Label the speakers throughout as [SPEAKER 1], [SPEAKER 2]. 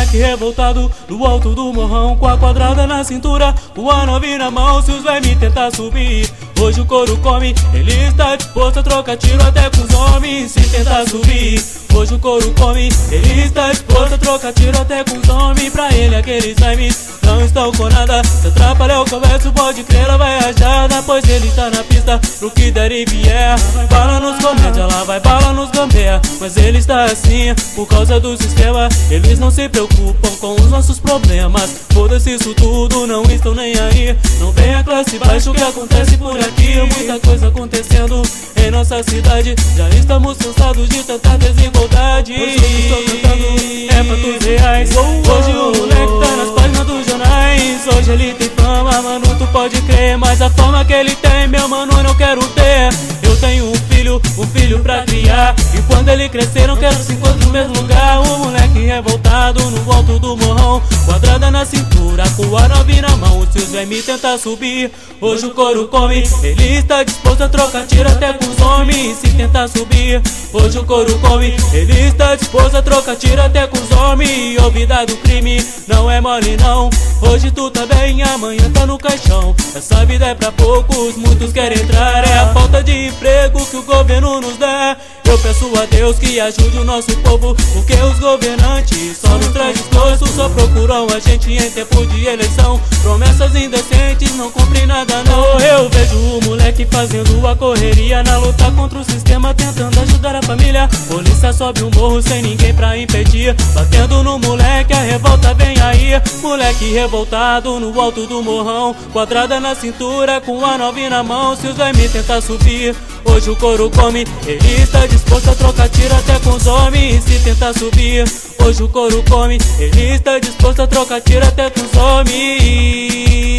[SPEAKER 1] moleque revoltado do alto do morrão, com a quadrada na cintura, com a novinha na mão. Se os vermes tentar subir, hoje o couro come. Ele está disposto a trocar tiro até com os homens. Se tentar subir, hoje o couro come. Ele está disposto a trocar tiro até com os homens. Pra ele aqueles vermes não estão com nada. Se atrapalhar o converso, pode crer, ela vai rajada. Pois ele está na pista pro que der e vier. Bala nos comédia, lá vai bala nos gambé. Mas ele está assim por causa do sistema. Eles não se preocupam com os nossos problemas. Foda-se isso tudo, não estão nem aí. Não vem a classe baixa, o que acontece por aqui. Muita coisa acontecendo em nossa cidade. Já estamos cansados de tanta desigualdade. Hoje eu estou cantando é fatos reais. Hoje o moleque tá nas páginas dos jornais. Hoje ele tem fama, mano, tu pode crer. Mas a fama que ele tem, meu mano, eu não quero ter. Eu tenho um filho pra criar. E quando ele crescer, não quero se encontrar no mesmo lugar. O moleque revoltado no alto do morrão, quadrada na cintura, com a novinha na mão. Se os vermes tentar subir, hoje o couro come. Ele está disposto a trocar tiro até com os homens. Se tentar subir, hoje o couro come. Ele está disposto a trocar tiro até com os homens. Ô vida do crime, não é mole não. Hoje tu tá bem, amanhã tá no caixão. Essa vida é pra poucos, muitos querem entrar. É a falta de emprego que o governo nos dá. Eu peço a Deus que ajude o nosso povo, porque os governantes só nos traz desgosto. Só procuram a gente em tempo de eleição. Promessas indecentes, não cumprem nada não. Eu vejo o moleque fazendo a correria na luta contra o sistema, tentando ajudar a família. Polícia sobe um morro sem ninguém pra impedir, batendo no moleque, a revolta vem aí. Moleque revoltado no alto do morrão, quadrada na cintura, com a novinha na mão. Se os vermes tentar subir, hoje o couro come. Ele está disposto a trocar tiro até com os homens. Se tentar subir, hoje o couro come. Ele está disposto a trocar tiro até com os homens.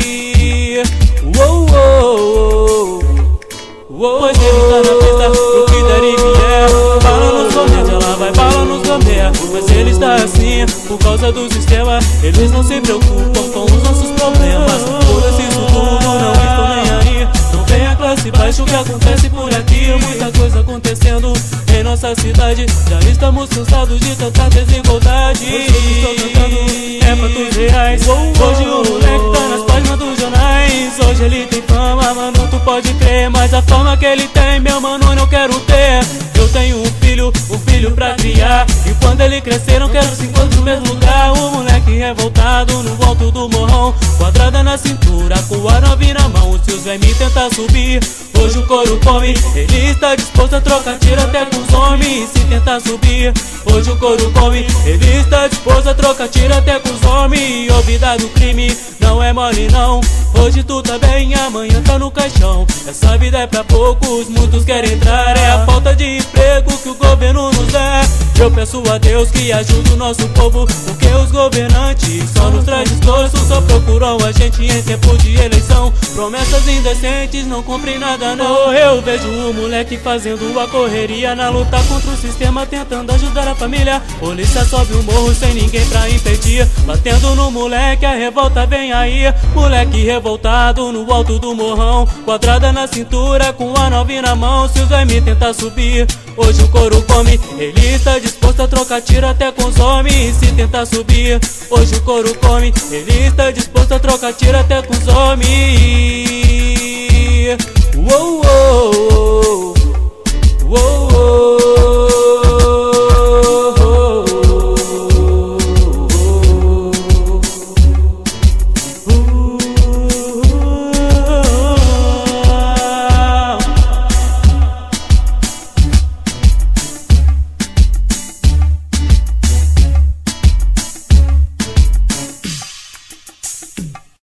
[SPEAKER 1] Uou, uou, uou. Pois ele tá na pista pro que der e vier. Bala nos comédia, lá vai bala nos gambé. Mas ele está assim por causa do sistema. Eles não se preocupam com os nossos problemas. Foda-se isso tudo, não estão nem aí. Não vem a classe baixa, o que acontece por aqui. Muita coisa acontecendo em nossa cidade. Já estamos cansados de tanta desigualdade. Hoje eu estou cantando é fatos reais. Hoje o moleque tá nas páginas dos jornais. Hoje ele tem fama, mano, tu pode crer. Mas a fama que ele tem, meu mano, eu não quero ter. Eu tenho um filho pra criar. E quando ele crescer, não quero se encontrar no mesmo lugar. O moleque revoltado no alto do morrão, quadrada na cintura, com a novinha na mão. Se os vermes tentar subir, hoje o couro come. Ele está disposto a trocar tiro até com os homens. Se tentar subir, hoje o couro come. Ele está disposto a trocar tiro até com os homens. Ô vida do crime, não é mole não. Hoje tu tá bem, amanhã tá no caixão. Essa vida é pra poucos, muitos querem entrar. É a falta de emprego que o governo nos dá. Eu peço a Deus que ajude o nosso povo, porque os governantes só nos traz desgosto. Só procuram a gente em tempo de eleição. Promessas indecentes, não cumprem nada não. Eu vejo o moleque fazendo a correria na luta contra o sistema, tentando ajudar a família. Polícia sobe um morro sem ninguém pra impedir, batendo no moleque, a revolta vem aí. Moleque revoltado no alto do morrão, quadrada na cintura, com a novinha na mão. Se os vermes tentar subir, hoje o couro come. Ele está disposto a trocar tiro até com os homens. Se tentar subir, hoje o couro come. Ele está disposto a trocar tiro até com os homens. Uou, uou.